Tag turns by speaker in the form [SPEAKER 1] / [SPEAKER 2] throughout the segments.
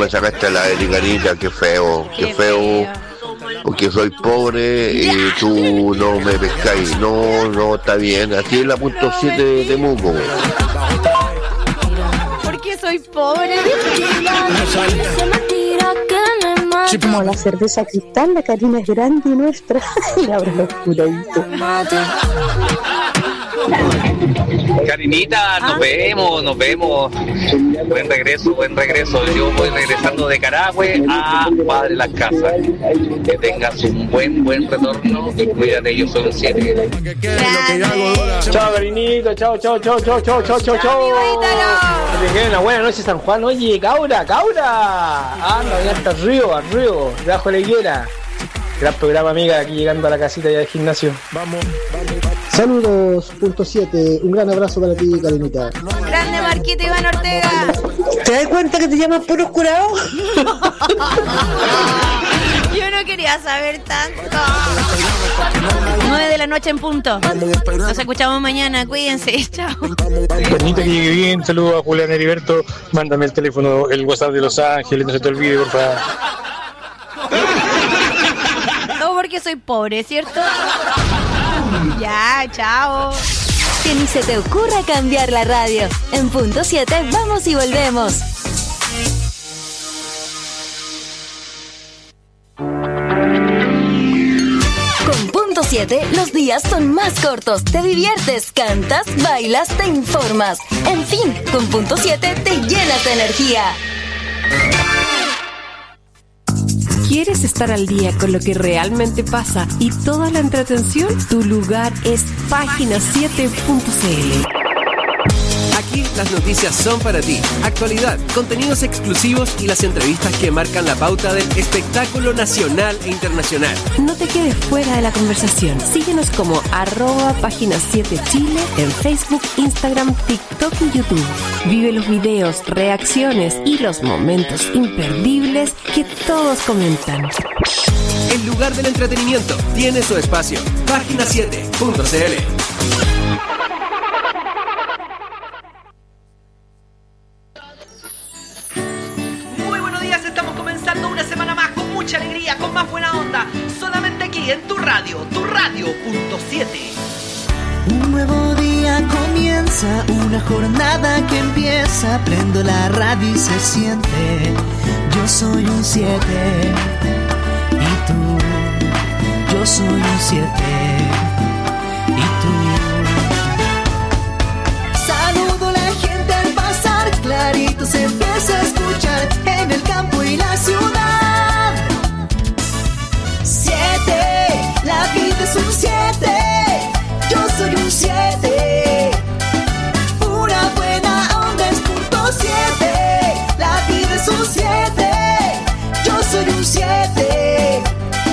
[SPEAKER 1] me sacaste a la Ericanita, qué feo, porque soy pobre y tú no me pescáis. No, está bien, aquí es la punto 7 de Temuco.
[SPEAKER 2] Porque soy pobre.
[SPEAKER 3] Como la cerveza Cristal, la Karina es grande y nuestra. Y la abro oscuradito.
[SPEAKER 4] Karinita, nos vemos. Buen regreso. Yo voy regresando de Carahue a Padre Las Casas. Que tengas un buen retorno y cuídate, yo soy un 7.
[SPEAKER 5] Chao, Karinita, chao. Que tengan una buena noche, San Juan. Oye, Caura. Anda, ya está arriba, debajo de la higuera. Gran programa, amiga, aquí llegando a la casita ya del gimnasio. Vamos.
[SPEAKER 6] Saludos, punto 7. Un gran abrazo para ti, Karinita.
[SPEAKER 2] Grande Marquito Iván Ortega.
[SPEAKER 3] ¿Te das cuenta que te llamas puro curado?
[SPEAKER 2] Yo no quería saber tanto. 9 de la noche en punto. Nos escuchamos mañana, cuídense, chao.
[SPEAKER 5] Karinita, que llegue bien. Saludos a Julián Heriberto. Mándame el teléfono, el WhatsApp de Los Ángeles, no se te olvide, por favor.
[SPEAKER 2] Todo porque soy pobre, ¿cierto? Ya, chao.
[SPEAKER 7] Que ni se te ocurra cambiar la radio. En punto 7 vamos y volvemos. Con punto 7 los días son más cortos. Te diviertes, cantas, bailas, te informas. En fin, con punto 7 te llenas de energía.
[SPEAKER 8] ¿Quieres estar al día con lo que realmente pasa y toda la entretención? Tu lugar es página7.cl.
[SPEAKER 9] Aquí las noticias son para ti. Actualidad, contenidos exclusivos y las entrevistas que marcan la pauta del espectáculo nacional e internacional.
[SPEAKER 8] No te quedes fuera de la conversación. Síguenos como @página7chile en Facebook, Instagram, TikTok y YouTube. Vive los videos, reacciones y los momentos imperdibles que todos comentan.
[SPEAKER 9] El lugar del entretenimiento tiene su espacio. Página7.cl.
[SPEAKER 10] Una semana más con mucha alegría, con más buena onda, solamente aquí en tu radio, punto 7.
[SPEAKER 11] Un nuevo día comienza, una jornada que empieza, prendo la radio y se siente, yo soy un 7, y tú, yo soy un 7, y tú. Saludo a la gente al pasar, clarito se empieza a escuchar, en el campo y la ciudad. 7, la vida es un 7, yo soy un 7. Pura buena onda es punto 7, la vida es un 7, yo soy un 7.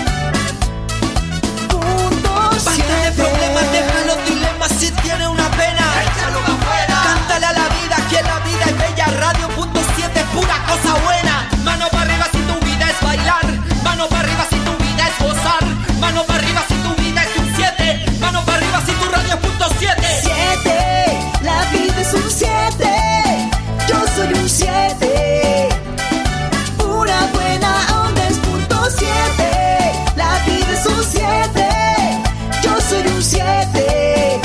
[SPEAKER 11] Punto 7.
[SPEAKER 10] Basta de problemas, deja los dilemas, si tiene una pena, échalo afuera. Cántale a la vida, que la vida es bella, radio punto 7, pura cosa buena. Mano para arriba si tu vida es bailar, mano para arriba si tu vida es gozar, mano para arriba si tu vida es un 7, mano para arriba si tu radio es punto 7.
[SPEAKER 11] 7, la vida es un 7, yo soy un 7. Pura buena onda es punto 7, la vida es un 7, yo soy un 7.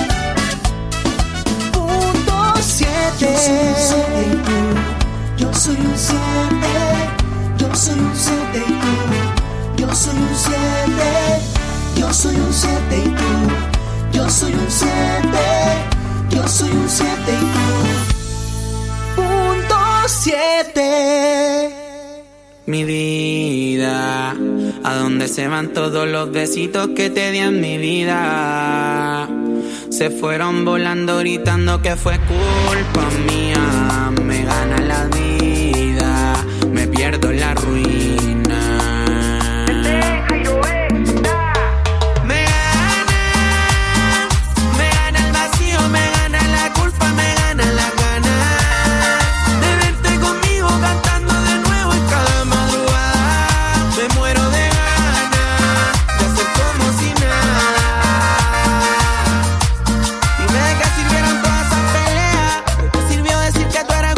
[SPEAKER 11] Punto 7. Yo soy un 7, yo soy un 7 y tú. Yo soy un 7, yo soy un 7 y tú. Yo soy un 7, yo soy un 7 y tú. Punto 7.
[SPEAKER 12] Mi vida, ¿a dónde se van todos los besitos que te di en mi vida? Se fueron volando gritando que fue culpa mía. Me gana la vida, me pierdo en la ruina. Me gana el vacío, me gana la culpa, me gana la gana de verte conmigo cantando de nuevo en cada madrugada. Me muero de ganas de hacer como si nada. Dime de qué sirvieron todas esas peleas, de qué sirvió decir que tú eras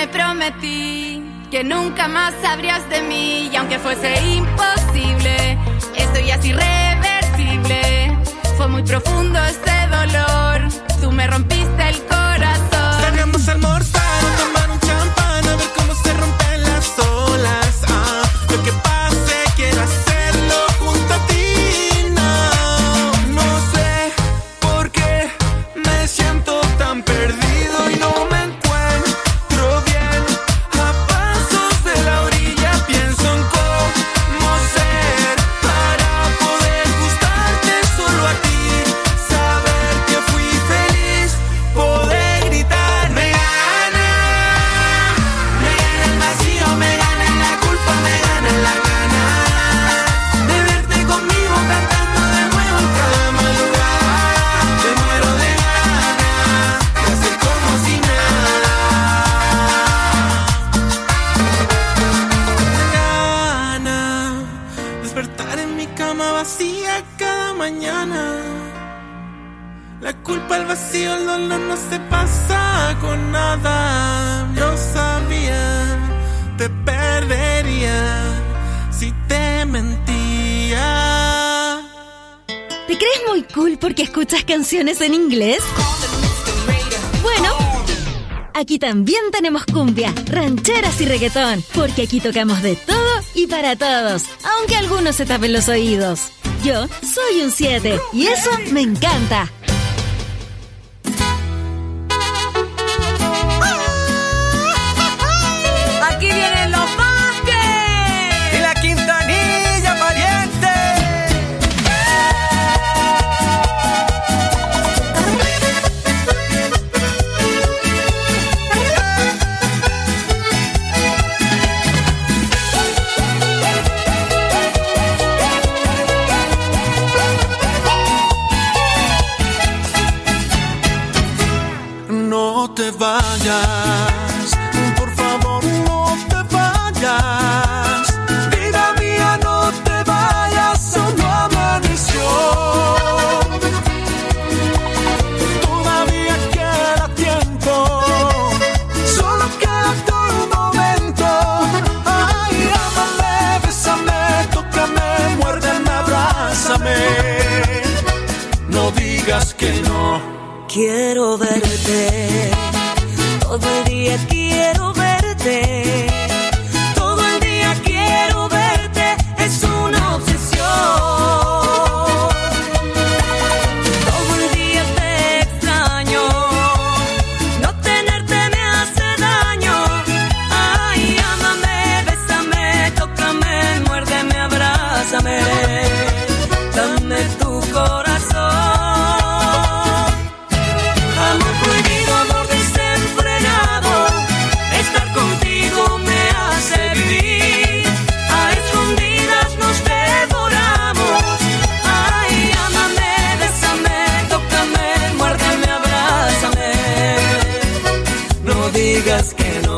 [SPEAKER 13] me prometí que nunca más sabrías de mí. Y aunque fuese imposible, esto ya es irreversible. Fue muy profundo este dolor, tú me rompiste el corazón.
[SPEAKER 14] Salgamos a almorzar o tomar un champán, a ver cómo se rompen las olas. Lo que pase, quiero hacerlo junto a ti. No sé por qué me siento tan perdido y no me encuentro bien. A pasos de la orilla pienso en cómo ser para poder gustarte solo a ti. Saber que fui feliz, poder gritar. Me gana el vacío, me gana la culpa, me gana la gana de verte conmigo cantando de nuevo en cada madrugada. Me muero de ganas de hacer como si nada. Me gana despertar en mi cama vacía cada mañana. La culpa, el vacío, el dolor no se pasa con nada. Yo sabía, te perdería si te mentía.
[SPEAKER 7] ¿Te crees muy cool porque escuchas canciones en inglés? Bueno, aquí también tenemos cumbia, rancheras y reggaetón, porque aquí tocamos de todo y para todos, aunque algunos se tapen los oídos. Yo soy un 7 y eso me encanta.
[SPEAKER 10] Aquí vienen los Vázquez
[SPEAKER 14] Y la Quintanilla, pariente. No te vayas, por favor no te vayas. Vida mía, no te vayas, solo amaneció. Todavía queda tiempo, solo queda todo un momento. Ay, ámame, bésame, tócame, muérdeme, abrázame. No digas que no.
[SPEAKER 10] Quiero verte, todo el día quiero verte, todo el día quiero verte, es una obsesión. Todo el día te extraño, no tenerte me hace daño. Ay, ámame, bésame, tócame, muérdeme, abrázame, dame tu corazón. Amor prohibido, amor desenfrenado, estar contigo me hace vivir. A escondidas nos devoramos. Ay, ámame, bésame, tócame, muérdeme, abrázame. No digas que no.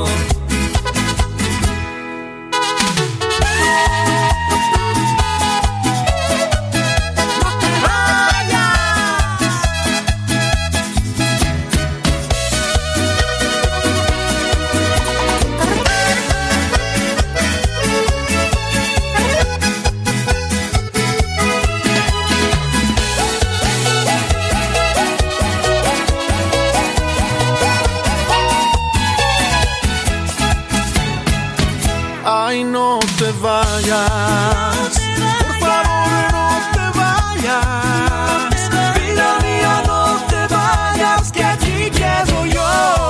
[SPEAKER 14] Ay, no te vayas, por favor no te vayas. Vida mía, no te vayas, que aquí quedo yo.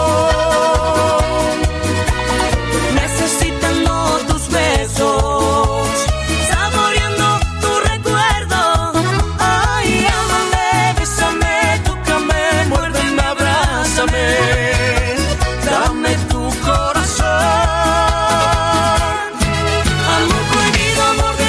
[SPEAKER 10] Necesitando tus besos, saboreando tu recuerdo. Ay, ámame, bésame, tócame, muérdeme, abrázame, dame tu corazón. Amor prohibido, amor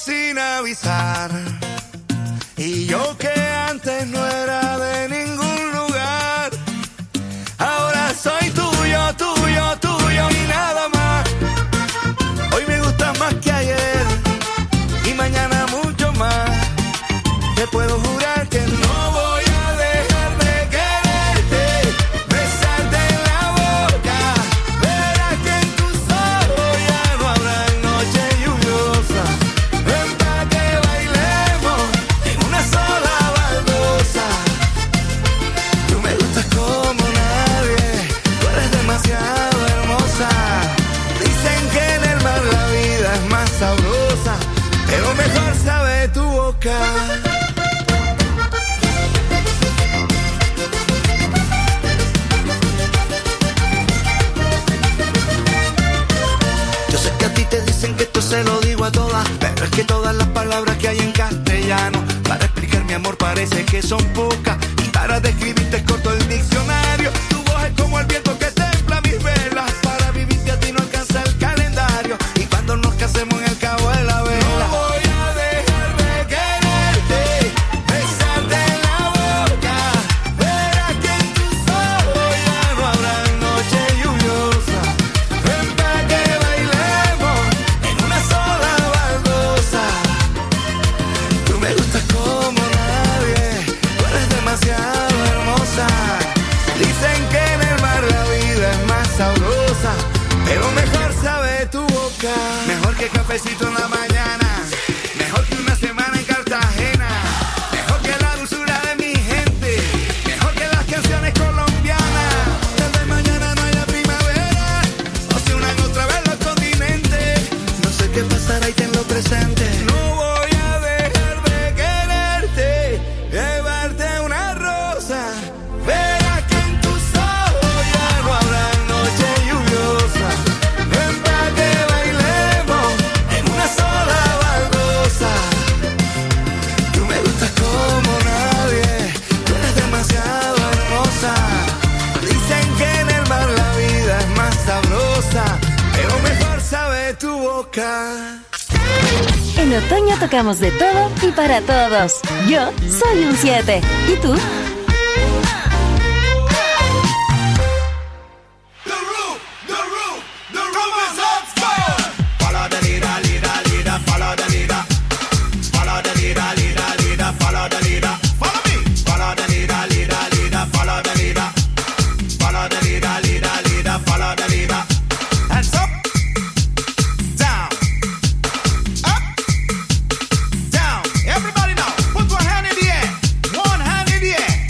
[SPEAKER 15] sin avisar. Y yo que antes no era de ningún lugar, ahora soy tuyo, tuyo, tuyo y nada más. Hoy me gustas más que ayer y mañana mucho más. Te puedo jurar que no voy a dejar de quererte, besarte en la boca. Verás que en tus ojos ya no habrá noche lluviosa. Ven pa' que bailemos en una sola baldosa. Tú me gustas como nadie, tú eres demasiado hermosa. Dicen que en el mar la vida es más sabrosa, pero mejor sabe tu boca. Yo sé que a ti te dicen que esto se lo digo a todas, pero es que todas las palabras que hay en castellano para explicar mi amor parece que son pocas, y para describirte es corto el diccionario. Tu voz es como el viento que templa mis velas, para vivirte a ti no alcanza el calendario, y cuando nos casemos en el cabo de la vela. No voy a dejar de quererte, besarte en la boca. Verás que en tus ojos ya no habrá noche lluviosa. Ven pa' que bailemos en una sola baldosa. Tú me gustas como nadie, tú eres demasiado hermosa. Dicen que en el mar la vida es más sabrosa, pero mejor sabe tu boca. Mejor que cafecito en la mañana, mejor que una semana en Cartagena, mejor que la dulzura de mi gente, mejor que las canciones colombianas. Desde mañana no hay la primavera, o se unan otra vez los continentes. No sé qué pasará y tenlo presente. No voy a dejar de quererte, llevarte una rosa. Verás que en tus ojos ya no habrá noche lluviosa. Ven pa' que bailemos en una sola baldosa. Tú me gustas como nadie, tú eres demasiado hermosa. Dicen que en el mar la vida es más sabrosa, pero mejor sabe tu boca.
[SPEAKER 7] En otoño tocamos de todo y para todos. Yo soy un 7. ¿Y tú?
[SPEAKER 15] Follow the leader, leader, leader, follow the leader. Follow the leader, leader, leader, follow the leader. Follow me. Follow the leader, leader, leader, follow the leader. Follow the leader, leader, leader, follow the leader. Hands up, down, up, down. Everybody now, put one hand in the air. One hand in the air.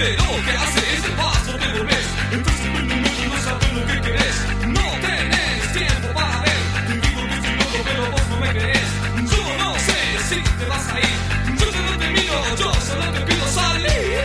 [SPEAKER 16] Pero ¿qué haces? Te vas, no te volvés. Entonces no sabes lo que querés. No tenés tiempo para ver. Te digo que estoy loco, pero vos no me crees. Yo no sé si te vas a ir. Yo solo te miro, yo solo te pido salir.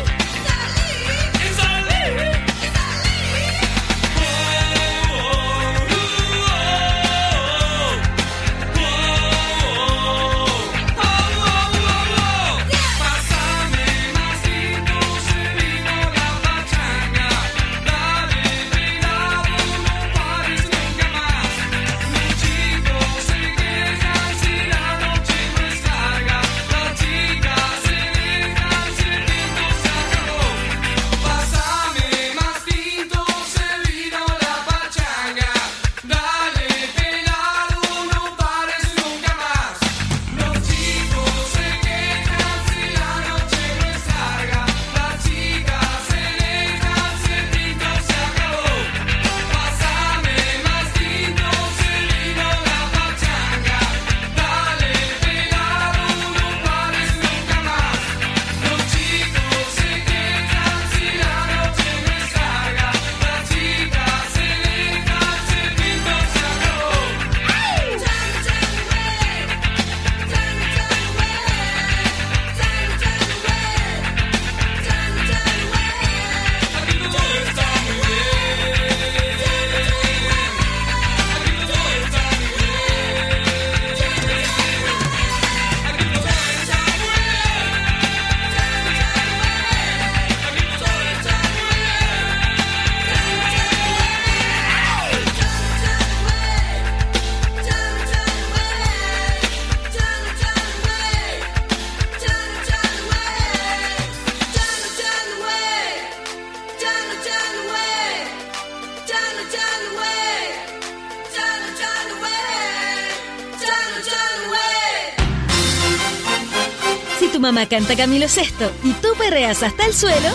[SPEAKER 7] Tu mamá canta Camilo VI y tú perreas hasta el suelo,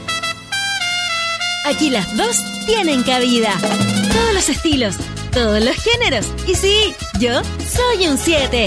[SPEAKER 7] aquí las dos tienen cabida. Todos los estilos, todos los géneros. Y sí, yo soy un 7.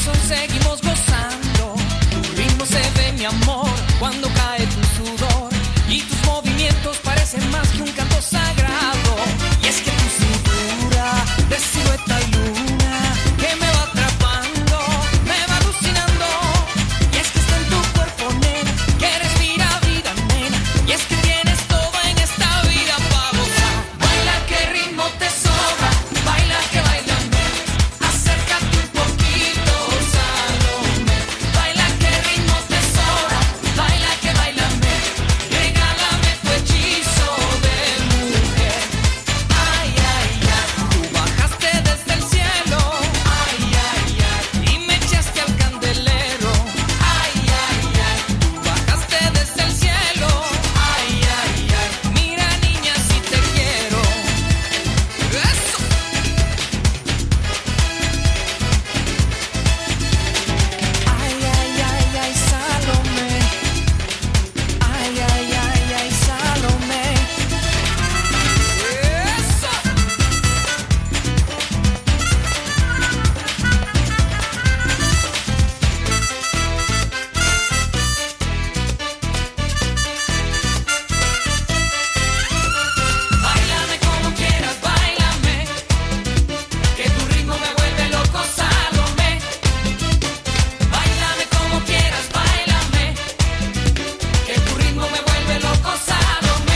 [SPEAKER 17] corazón seguimos gozando. Tu ritmo se ve, mi amor, cuando cae tu sudor. Y tus movimientos parecen más que un canto sagrado. Y es que tu cintura de silueta y luna que me va atrapando, me va alucinando. Y es que está en tu cuerpo, nena, que respira vida, nena. Y es que tienes todo en esta vida para gozar. Baila, que ritmo te sobra. Baila, que bailame. Acércate un poquito, Salomé. Baila, que ritmo te sobra. Baila, que bailame. Regálame tu hechizo de mujer. Ay, ay, ay. Tú bajaste desde el cielo. Ay, ay, ay. Y me echaste al candelero. Ay, ay, ay. Tú bajaste desde el cielo. Ay, ay, ay. Mira, niña, si te quiero. Eso. Ay, ay, ay, ay, Salomé. Ay, ay, ay, ay, Salomé. Eso. Báilame como quieras, báilame. Que tu ritmo me vuelve loco, Salomé. Báilame como quieras, báilame. Que tu ritmo me vuelve loco, Salomé.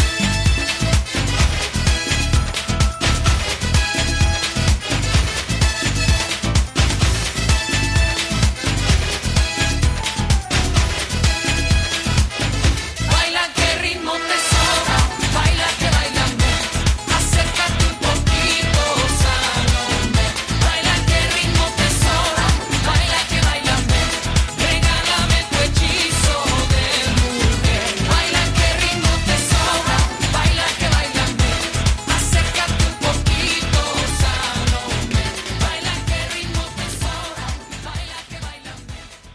[SPEAKER 17] Baila, que ritmo te sobra. Baila, que bailame. Acércate un poquito, Salomé. Baila, que ritmo te sobra. Baila, que bailame. Regálame tu hechizo de mujer. Baila, que ritmo te sobra. Baila, que bailame. Acércate un poquito, Salomé. Baila, que ritmo te sobra. Baila, que bailame.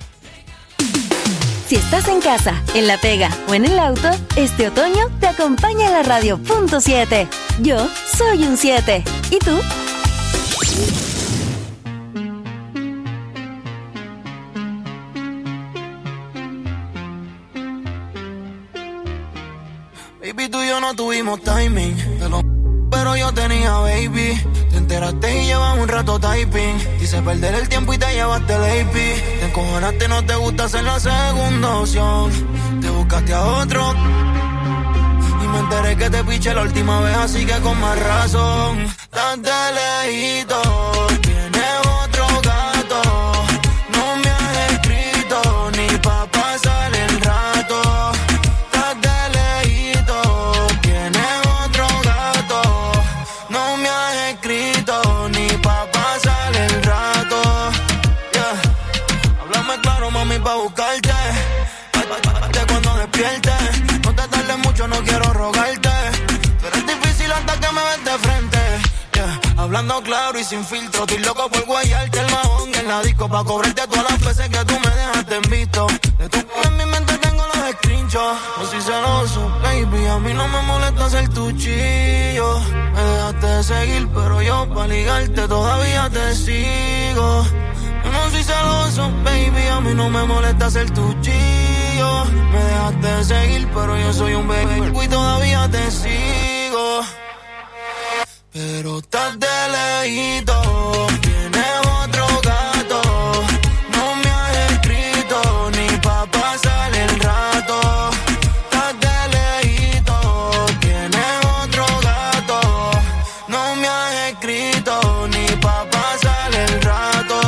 [SPEAKER 7] Si estás en casa, en la pega o en el auto, este otoño te acompaña la radio Punto 7. Yo soy un 7. ¿Y tú?
[SPEAKER 15] Baby, tú y yo no tuvimos timing, pero yo tenía baby. Te enteraste y llevas un rato typing. Dice perder el tiempo y te llevaste el AP. Te encojonaste, no te gusta ser la segunda opción. Te buscaste a otro y me enteré que te piché la última vez, así que con más razón. Estás de lejito, tienes otro gato. No me has escrito ni pa' pasar el rato. Estás de lejito, tienes otro gato. No me has escrito ni pa' pasar el rato. Yeah. Háblame claro, mami, pa' buscarte. Hazte cuando despiertes. No te tardes mucho, no quiero rogarte. Pero es difícil hasta que me ves de frente. Yeah. Hablando claro y sin filtro. Estoy loco por guayarte el mahón en la disco. Pa' cobrarte todas las veces que tú me dejaste en visto. De tu en mi mente tengo los screenshots. No soy celoso, baby, a mí no me molesta ser tu chillo. Me dejaste de seguir, pero yo pa' ligarte todavía te sigo. Yo no soy celoso, baby, a mí no me molesta ser tu chillo. Me dejaste de seguir, pero yo soy un baby y todavía te sigo. Pero estás de lejito, tienes otro gato. No me has escrito ni pa' pasar el rato. Estás de lejito, tienes otro gato. No me has escrito ni pa' pasar el rato.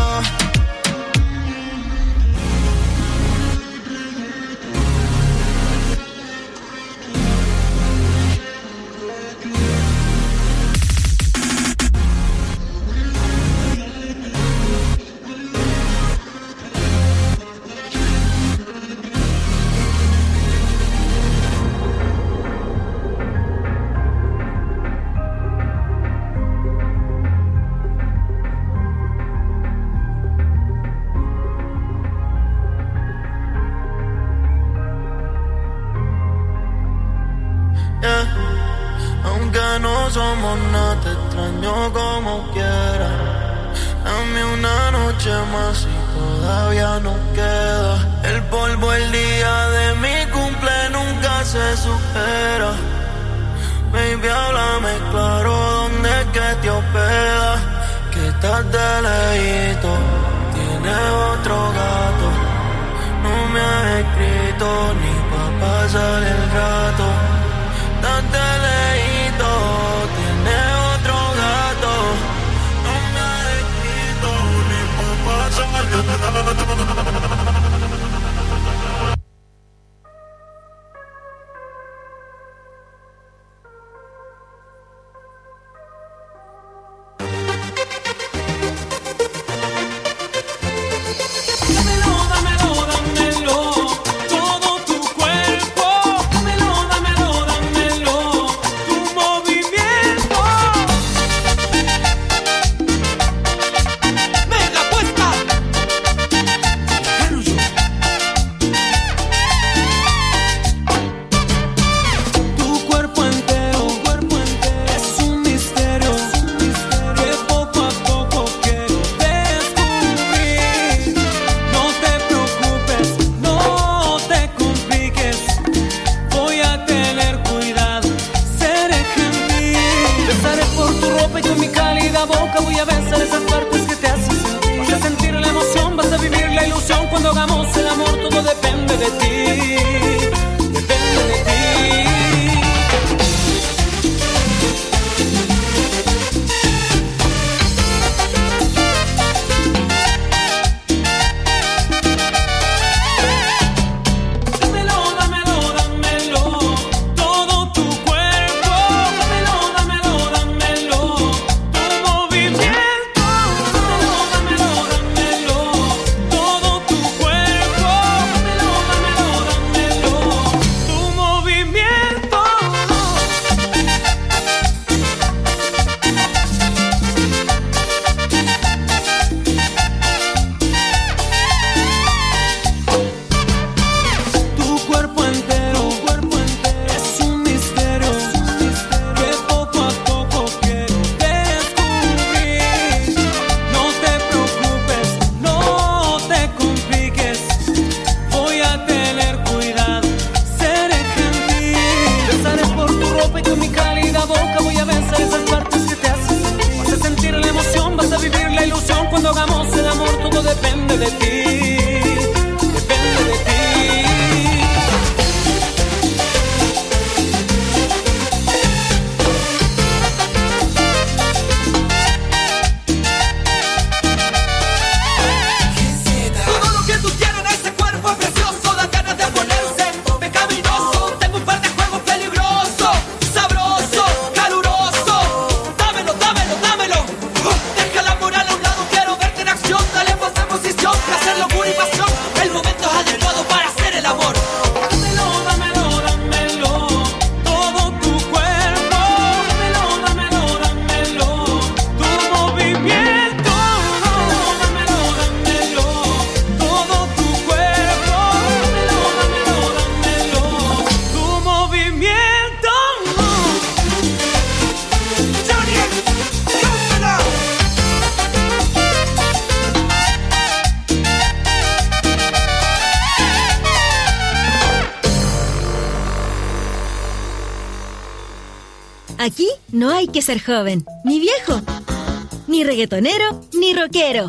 [SPEAKER 15] Aunque no somos nada, te extraño como quiera.
[SPEAKER 14] Dame una noche más y todavía no queda. El polvo el día de mi cumple nunca se supera. Baby, háblame claro, ¿dónde es que te hospeda? Que estás de lejito, tienes otro gato. No me has escrito ni pa' pasar el rato. Estás de lejito, tienes otro gato. No me has escrito ni pa' pasar el rato.
[SPEAKER 7] Aquí no hay que ser joven, ni viejo, ni reggaetonero, ni rockero.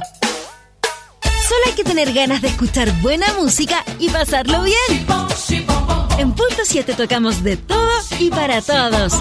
[SPEAKER 7] Solo hay que tener ganas de escuchar buena música y pasarlo bien. En Punto 7 tocamos de todo y para todos.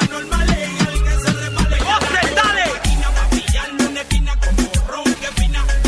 [SPEAKER 14] Dale.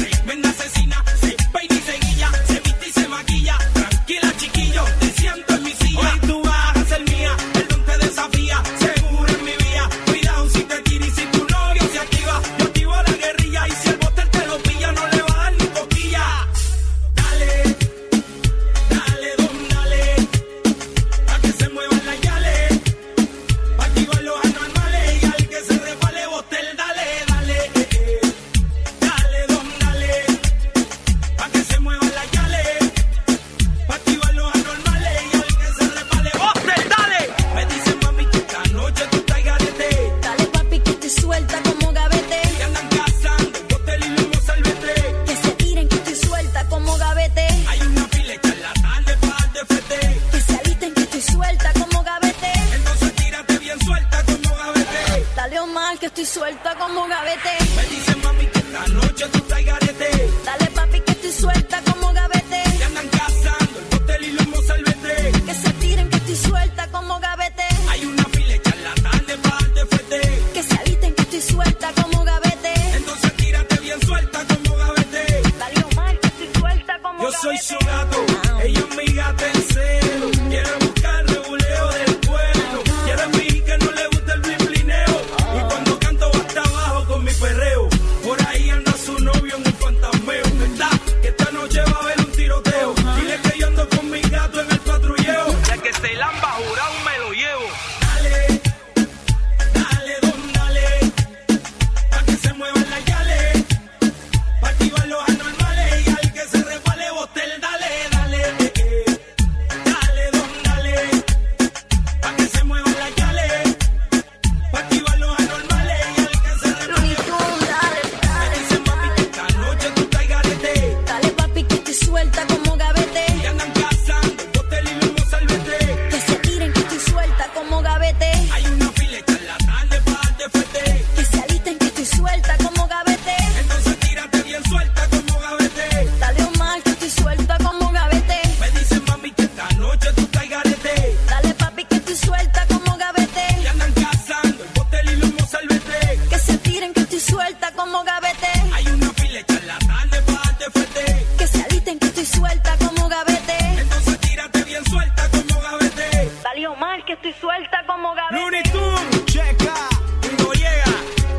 [SPEAKER 18] que estoy suelta como gavete.
[SPEAKER 10] Me dicen mami que esta noche tú estás garete.
[SPEAKER 18] Dale papi que estoy suelta como gavete.
[SPEAKER 10] Te andan cazando el hotel y los mozalbete.
[SPEAKER 18] Que se tiren que estoy suelta como gavete.
[SPEAKER 10] Hay una fila hecha en la tarde para darte fuerte.
[SPEAKER 18] Que se alisten que estoy suelta como gavete.
[SPEAKER 10] Entonces tírate bien suelta como gavete.
[SPEAKER 18] Dale Omar que estoy suelta como
[SPEAKER 10] Yo
[SPEAKER 18] gavete.
[SPEAKER 10] soy su gato, ella es mi gata en celo. Quiere buscar reguleo del pueblo. Quiere fingir que no le gusta el blinblineo. Y cuando canto va hasta abajo con mi perreo. Por ahí anda su novio en un fantasmeo. ¿Verdad? Que esta noche va a haber un tiroteo. Dile que yo ando con mi gato en el patrulleo. Ya que se lamba jurado me lo llevo. Dale, dale, don, dale. Pa' que se muevan las yales. Pa' activar los anormales. Y al que se resbale botel, dale, dale. Dale, don, dale. Pa' que se muevan las yales. Pa' activar los anormales. Y al que se resbale me dicen mami que esta noche tú estás garete.
[SPEAKER 18] Dale papi que estoy suelta como gavete.
[SPEAKER 10] Y andan cazando el hotel y los mozalbete.
[SPEAKER 18] Que se tiren que estoy suelta como gavete.
[SPEAKER 10] Hay una fila hecha en la tarde para darte fuerte.
[SPEAKER 18] Que se alisten que estoy suelta como gavete.
[SPEAKER 10] Entonces tírate bien suelta como gavete.
[SPEAKER 18] Dale Omar que estoy suelta como gavete.
[SPEAKER 10] Me dicen mami que esta noche tú estás garete.
[SPEAKER 18] Dale papi que estoy suelta como gavete.
[SPEAKER 10] Y andan cazando el hotel y los mozalbete.
[SPEAKER 18] Que se tiren que estoy suelta como gavete.
[SPEAKER 10] Hay una fila hecha en la tarde para darte fuerte.
[SPEAKER 18] Que se alisten que estoy suelta como gavete.
[SPEAKER 10] Entonces tírate bien suelta como gavete.
[SPEAKER 18] Dale Omar que estoy suelta como gavete.
[SPEAKER 10] Looney Tunes, checa, Noriega,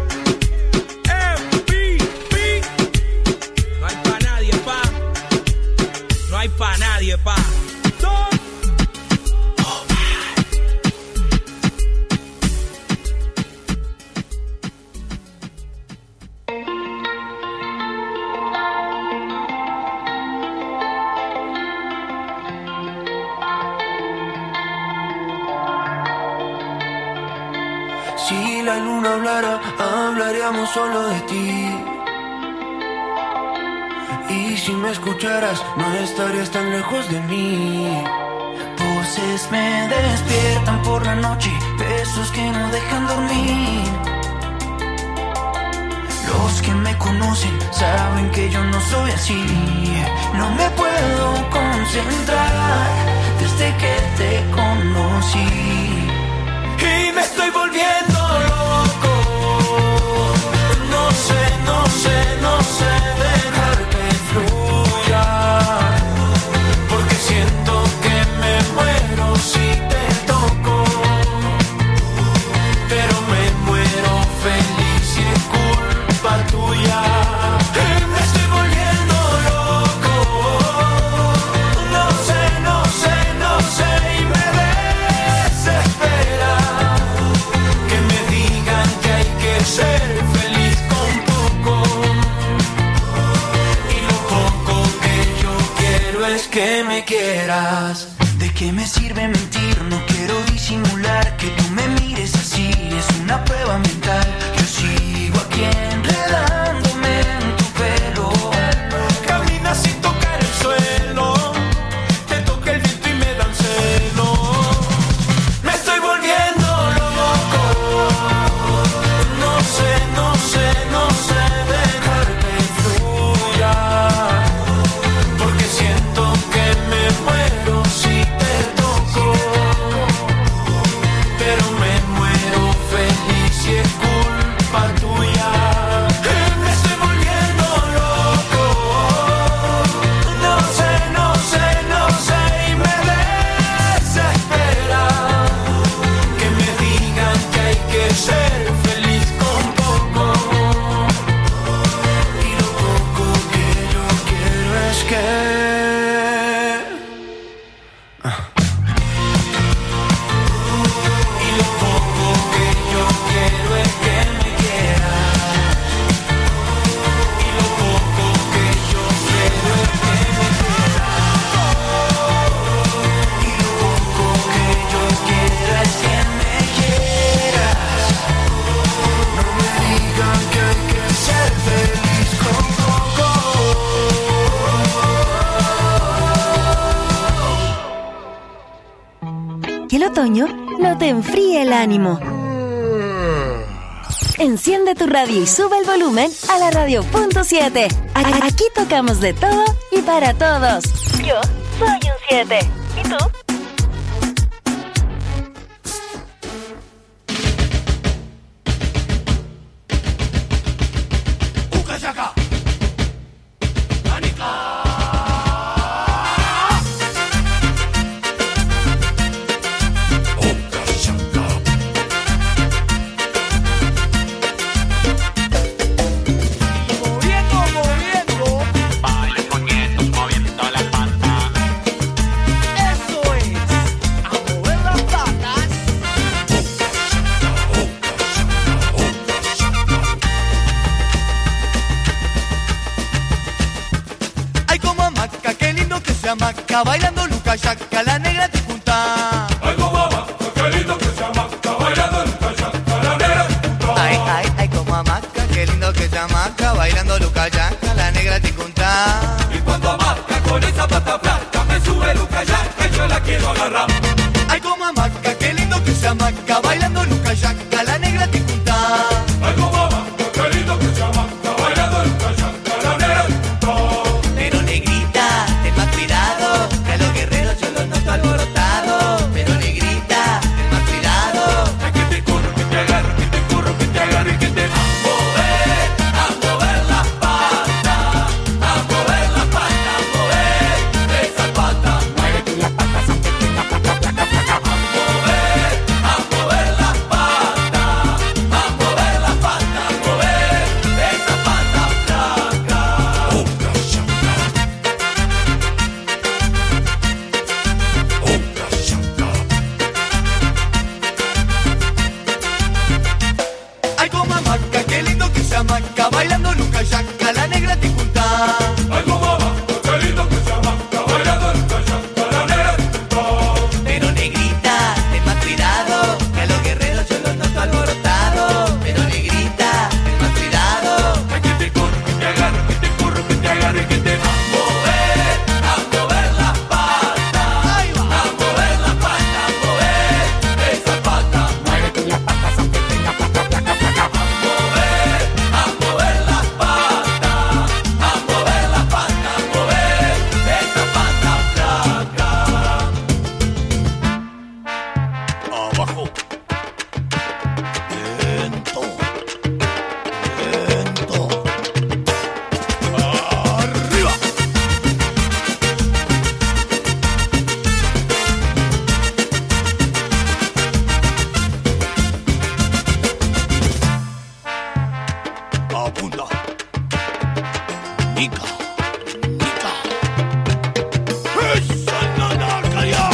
[SPEAKER 10] MVP. No hay pa' nadie, pa. No hay pa' nadie, pa. Don
[SPEAKER 11] Si la luna hablara, hablaríamos solo de ti. Y si me escucharas, no estarías tan lejos de mí. Voces me despiertan por la noche, besos que no dejan dormir. Los que me conocen saben que yo no soy así. No me puedo concentrar desde que te conocí. Y me estoy volviendo loco. No sé dejar que fluya. Porque siento que me muero si te toco. Pero me muero feliz y es culpa tuya. Y me estoy volviendo loco. No sé y me desespera que me digan que hay que ser feliz con poco. Y lo poco que yo quiero es que me quieras. ¿De qué me sirve mentir? No quiero disimular. Que tú me mires así es una prueba mental. Yo sigo aquí enredándome en tu pelo. Caminas sin tocar el suelo. Te toca el viento y me dan celos. Me estoy volviendo loco. No sé dejar que fluya. Porque siento que me muero si te toco. Pero me muero feliz y es culpa tuya. Me estoy volviendo loco. No sé y me desespera que me digan que hay que ser feliz con poco. Y lo poco que yo quiero es que y lo poco que yo quiero es que me quieras. Y lo poco que yo quiero es que me quieras. Y lo poco que yo quiero es que me quieras. No me digan que hay que ser feliz con poco.
[SPEAKER 7] Que el otoño no te enfríe el ánimo. Enciende tu radio y sube el volumen a la radio.7. Aquí tocamos de todo y para todos. Yo soy un 7. ¿Y tú?
[SPEAKER 15] Maca bailando Luca Yaca, la negra te junta.
[SPEAKER 16] Ay, como Maca, qué lindo que se Maca, bailando Luca Yaca, la negra te junta.
[SPEAKER 15] Ay, como Maca, qué lindo que se Maca, bailando Luca Yaca, la negra te junta.
[SPEAKER 16] Y cuando Maca con esa pata flaca me sube Luca Yaca, yo la quiero agarrar.
[SPEAKER 15] Ay, como Maca, qué lindo que se Maca, bailando Luca Yaca, la negra te junta.
[SPEAKER 16] Ay, como Maca, qué lindo que se Maca, bailando Luca Yaca, la negra te junta.
[SPEAKER 15] Pero negrita, ten más cuidado, que a los guerreros yo los noto alborotados. Pero negrita, ten más cuidado,
[SPEAKER 16] que te corro, que te agarro, que te corro, que te agarro y que te a mover las patas, a mover las patas, a mover esas patas. Muévete las patas, aunque tenga placa, placa, placa. A mover las patas, a mover las patas, a mover esas patas flacas.
[SPEAKER 15] ay, como Maca, qué lindo que se Maca, bailando Luca Yaca, la negra te junta.
[SPEAKER 16] Ay, como Maca, qué lindo que se Maca, bailando Luca Yaca, la negra te junta.
[SPEAKER 15] Pero negrita, ten más cuidado, que a los guerreros yo los noto alborotados. Pero negrita, ten más cuidado,
[SPEAKER 16] que te corro, que te agarro, que te corro, que te agarro y que te a mover las patas, a mover las patas, a mover esas patas. Muévete las patas, aunque tenga placa, placa, placa. A mover las patas, a mover las patas, a mover esas patas flacas.
[SPEAKER 15] abajo, lento, lento, arriba. Apunta. Nica, Nica. ¡Esa nanaca ya!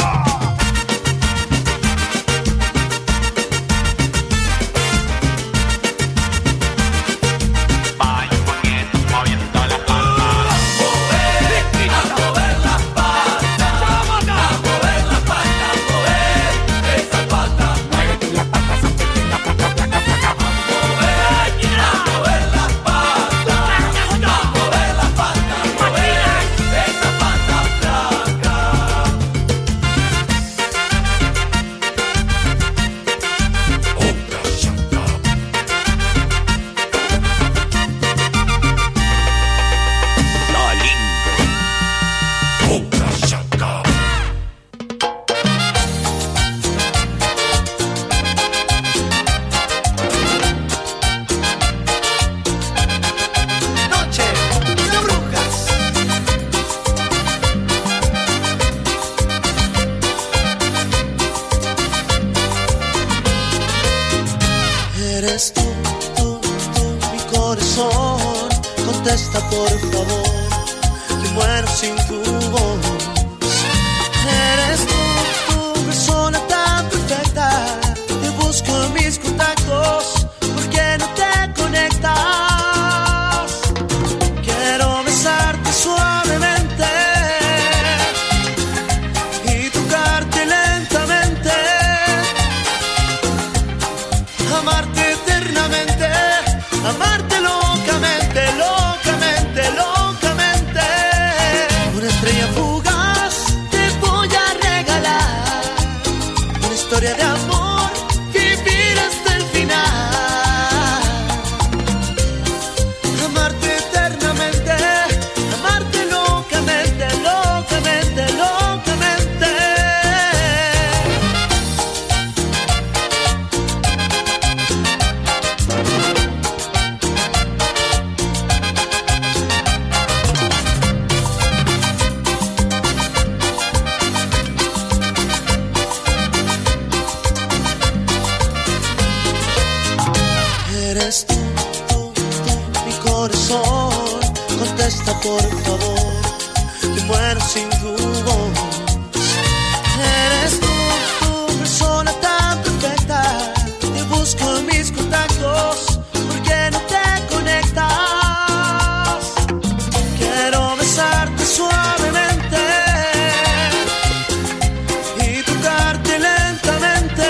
[SPEAKER 11] Eres tú, mi corazón. Contesta por favor, que muero sin tu voz. Eres tú, persona tan perfecta. Te busco en mis contactos, ¿por qué no te conectas? Quiero besarte suavemente y tocarte lentamente, amarte eternamente, amarte locamente, locamente, locamente. Una estrella fugaz te voy a regalar, una historia de amor, vivir hasta el final. eres tú, mi corazón. Contesta por favor, que muero sin tu voz. Eres tú, persona tan perfecta. Te busco en mis contactos, ¿por qué no te conectas? Quiero besarte suavemente y tocarte lentamente,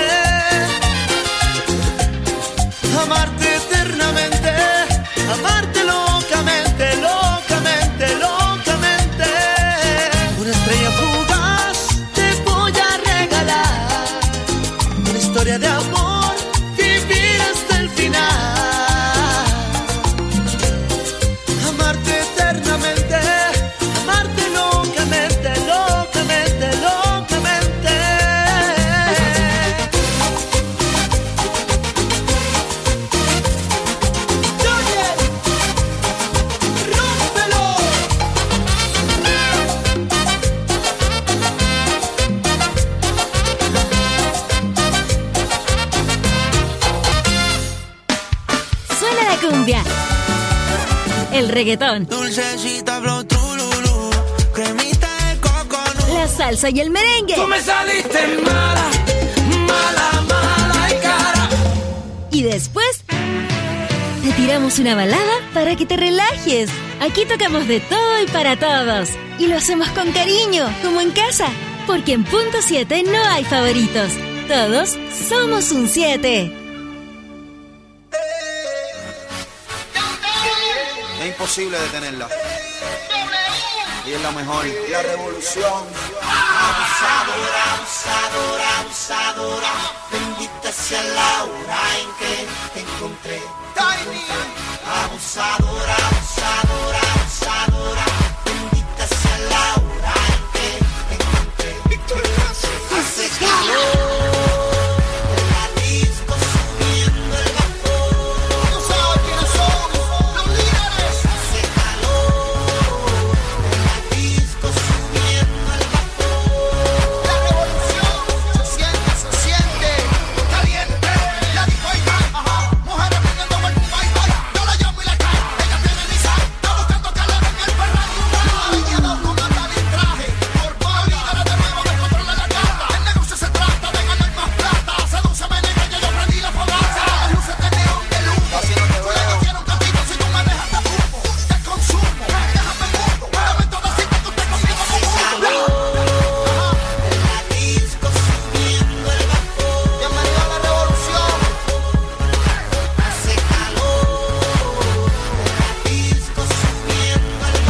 [SPEAKER 11] amarte eternamente, amarte locamente, locamente, locamente. Una estrella fugaz te voy a regalar, una historia de amor, vivir hasta el final. Amarte eternamente, amarte locamente, locamente, locamente.
[SPEAKER 7] Suena la cumbia, el reggaetón,
[SPEAKER 11] Dulcecita, flow, trululú, cremita de coconut.
[SPEAKER 7] la salsa y el merengue.
[SPEAKER 11] Tú me saliste mala, mala, mala y cara.
[SPEAKER 7] Y después te tiramos una balada para que te relajes. Aquí tocamos de todo y para todos. Y lo hacemos con cariño, como en casa. Porque en punto 7 no hay favoritos. Todos somos un 7.
[SPEAKER 19] Es imposible detenerla. Y es la mejor. La revolución.
[SPEAKER 11] Abusadora, abusadora, abusadora. Bendita sea la hora en que te encontré. Tiny. Abusadora, abusadora, abusadora. Bendita sea la hora en que te encontré. Hace calor. En la disco subiendo el vapor. No sabes quiénes somos, los líderes. Hace calor. En la disco subiendo el vapor. La revolución se siente caliente. La disco ahí va, mujeres pidiendo buen bye bye. Yo la llamo y la cae, ella tiene lisa. Está buscando calor en el perraco. Ella no comanda el traje. Por favor, líderes de nuevo descontrola la gata. El negocio se trata de ganar más plata. Sedúceme, negra, que yo prendí la fogata. Las luces de neón de luz. Yo le quiero un cantito si tú me dejas de humo. Te consumo, déjame el mundo. Dame todo así que tú te conmigo como un en la disco subiendo el vapor. Bienvenido a la revolución. Hace calor. En la disco subiendo el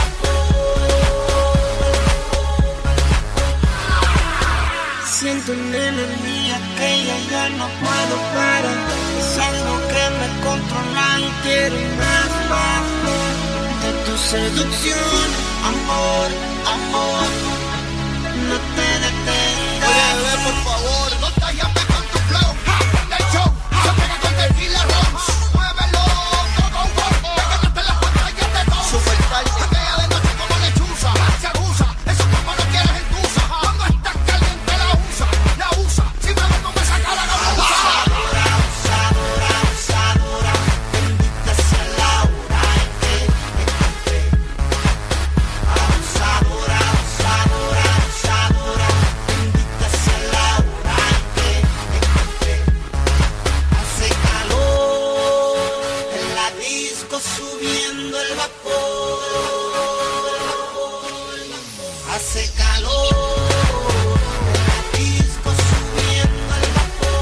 [SPEAKER 11] vapor. Siento una energía que ya no puedo parar. Es algo que me controla y quiero más, más. De tu seducción, amor, amor. No te detengas. Oye, bebé, por favor, no te llames con tu flow. El show se pega con tequila Rose. Muévelo, go, go, go. Pégate las pantallas de todo. Super tarde. Janguea de noche como lechuza. Se abusa, eso como no quieres en tusa. Cuando estás caliente la usa. Si me ves no me saca la gamuza. Abusadora, abusadora, abusadora. Bendita sea la hora en que te encontré. Abusadora, abusadora, abusadora. Bendita sea la hora en que te encontré. Hace calor. En la disco subiendo el vapor. Hace calor. En la disco subiendo el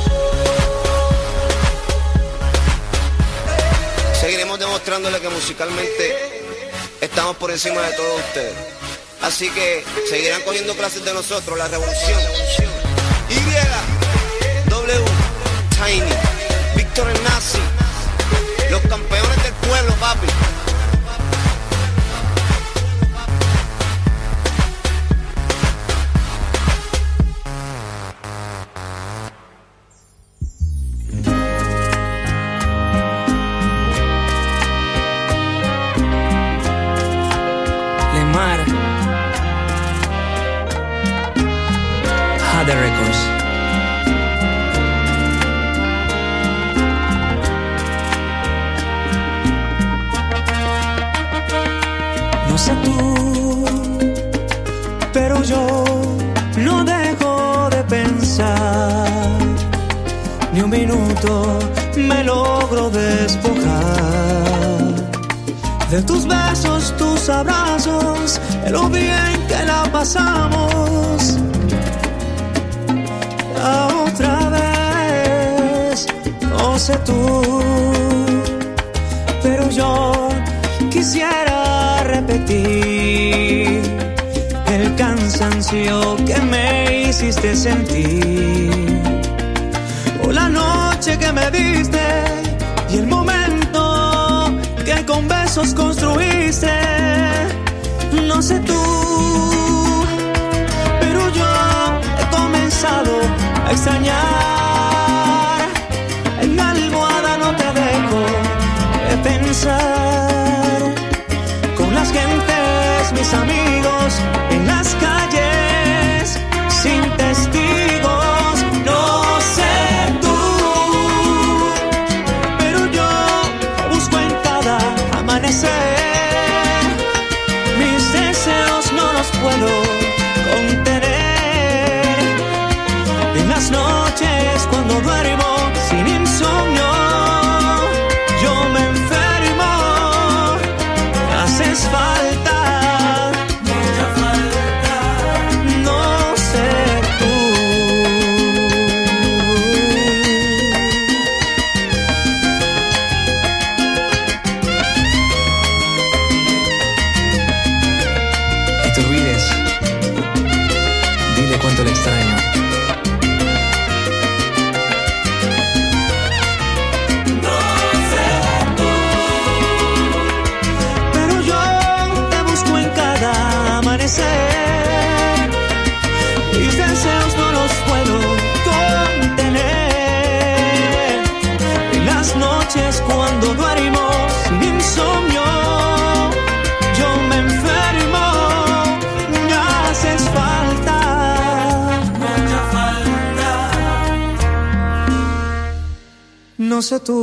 [SPEAKER 11] vapor.
[SPEAKER 19] Seguiremos demostrándole que musicalmente estamos por encima de todos ustedes. Así que seguirán cogiendo clases de nosotros, la revolución. Y, W, Tiny, Víctor el Nazi, los campeones del pueblo, papi.
[SPEAKER 17] sé tú, pero yo no dejo de pensar. Ni un minuto me logro despojar de tus besos, tus abrazos, de lo bien que la pasamos. La otra vez, no sé tú, pero yo quisiera repetir el cansancio que me hiciste sentir, o la noche que me diste y el momento que con besos construiste. No sé tú, pero yo he comenzado a extrañar. En mi almohada no te dejo de pensar. Con las gentes, mis amigos, en las calles, sin testigos. No sé tú, pero yo busco en cada amanecer. Mis deseos no los puedo contener. En las noches cuando duermo sin insomnio, yo me enfermo. Me haces falta, mucha falta. No sé tú. Y te olvides, dile cuánto le extraño. Pero yo te busco en cada amanecer. Mis deseos no los puedo contener. En las noches cuando duermo sin insomnio, yo me enfermo. Me haces falta, mucha falta. No sé tú.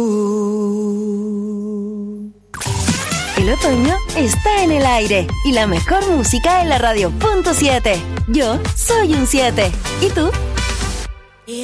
[SPEAKER 7] El otoño está en el aire y la mejor música en la radio .7. Yo soy un 7. ¿Y tú?
[SPEAKER 10] Mi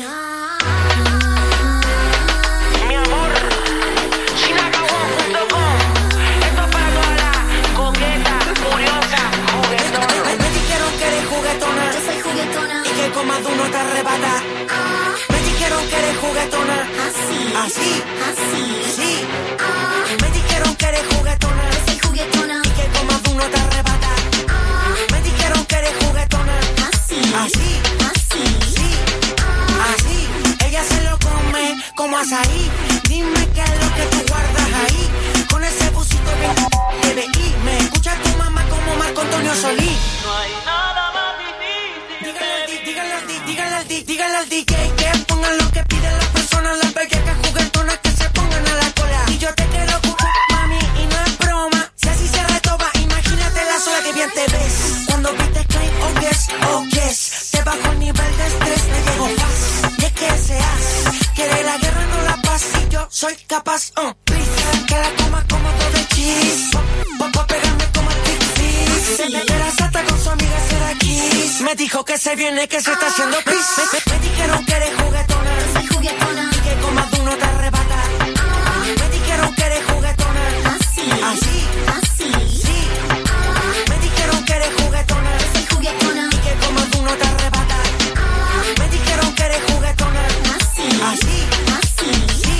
[SPEAKER 10] amor, Chinacabón.com. Esto es para toda la coqueta, curiosa, juguetona. Me dijeron que eres juguetona. Yo soy juguetona. Y que con más de uno te arrebata. Me dijeron que eres juguetona. Así. Así. Así. Sí. Me dijeron que eres juguetona. Yo soy juguetona. Y que con más de uno te arrebata. Me dijeron que eres juguetona. Así. Así. Así. Sí. Así. Ella se lo come como azaí. Dime qué es lo que tú guardas ahí. Con ese busito bien TVI. Me escucha tu mamá como Marco Antonio Solís. No hay nada más difícil. Díganle al DJ que pongan lo que piden las personas, las bellacas juguetonas que se pongan a la cola. Y yo te quiero mami, y no es broma. Si así se retoba, imagínate la sola que bien te ves. Cuando viste claim, oh yes, te bajo el nivel de estrés, me llego fast. Y es que seas, quiere la guerra, no la paz. Y yo soy capaz, please, que la coma como todo de cheese. Pa' pegarme como el Big Fish. Se me queda sata con su amiga será Kiss. Me dijo que se viene, que se está haciendo pis. Me dijeron que eres juguetona. Soy juguetona. Y que con más de uno te arrebata. Me dijeron que eres juguetona. Así. Así. Así. Sí. Me dijeron que eres juguetona. Soy juguetona. Y que con más de uno te arrebata. Me dijeron que eres juguetona. Así. Así. Así. Sí.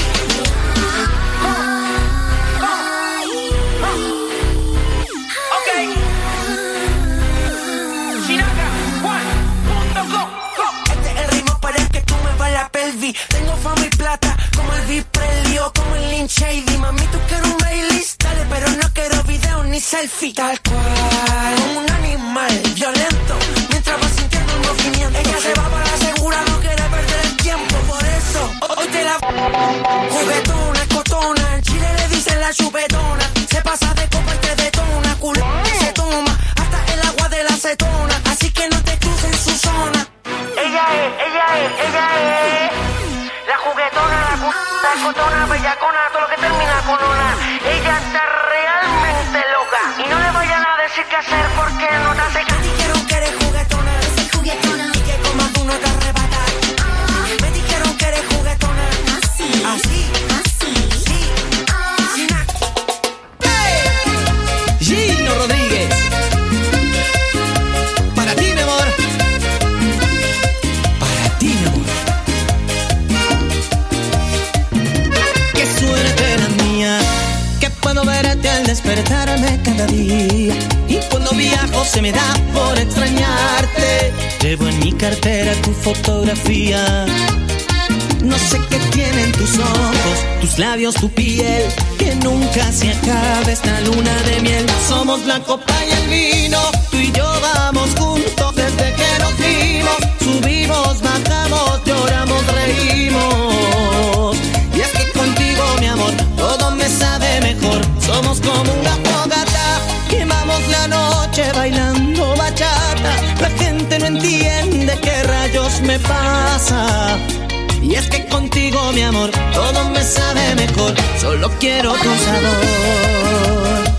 [SPEAKER 10] Ok. Chinacabón.com. Este es el ritmo para el que tú me vas la pelvis. Tengo fama y plata como el Viprelli o como el Lynn Shady. Mami, tú quieres un Baileys, dale, pero no quiero video ni selfie. Tal cual, como un animal violento, mientras va sintiendo el movimiento. Ella se va para la segura, no quiere perder el tiempo. Por eso, hoy te la juguetona, cotona. En Chile le dicen la chupetona. Se pasa de copa y te detona, culo se toma hasta el agua de la acetona. Así que no te cruces en su zona. Ella es la juguetona, la cotona, bellacona, todo lo que termina con ona. Ella está realmente loca y no le vayan a decir
[SPEAKER 18] que hacer porque no te hace caso.
[SPEAKER 10] Me dijeron que eres juguetona,
[SPEAKER 18] soy juguetona,
[SPEAKER 10] y que como tú no te arrebatas. Me dijeron que eres juguetona,
[SPEAKER 18] así,
[SPEAKER 10] así,
[SPEAKER 18] así,
[SPEAKER 10] sin nada.
[SPEAKER 12] Gino Rodríguez, para ti, mi amor. Para ti, mi amor. Qué suerte la mía, que puedo verte al despertarme cada día. Y cuando viajo se me da por extrañarte. Llevo en mi cartera tu fotografía. No sé qué tienen tus ojos, tus labios, tu piel, que nunca se acabe esta luna de miel. Somos la copa y el vino, tú y yo vamos juntos desde que nos vimos. Subimos, bajamos, lloramos, reímos. Y es que contigo, mi amor, todo me sabe mejor. Somos como una fogata, quemamos la noche bailando bachata. La gente no entiende qué rayos me pasa. Y es que contigo, mi amor, todo me sabe mejor. Solo quiero tu sabor.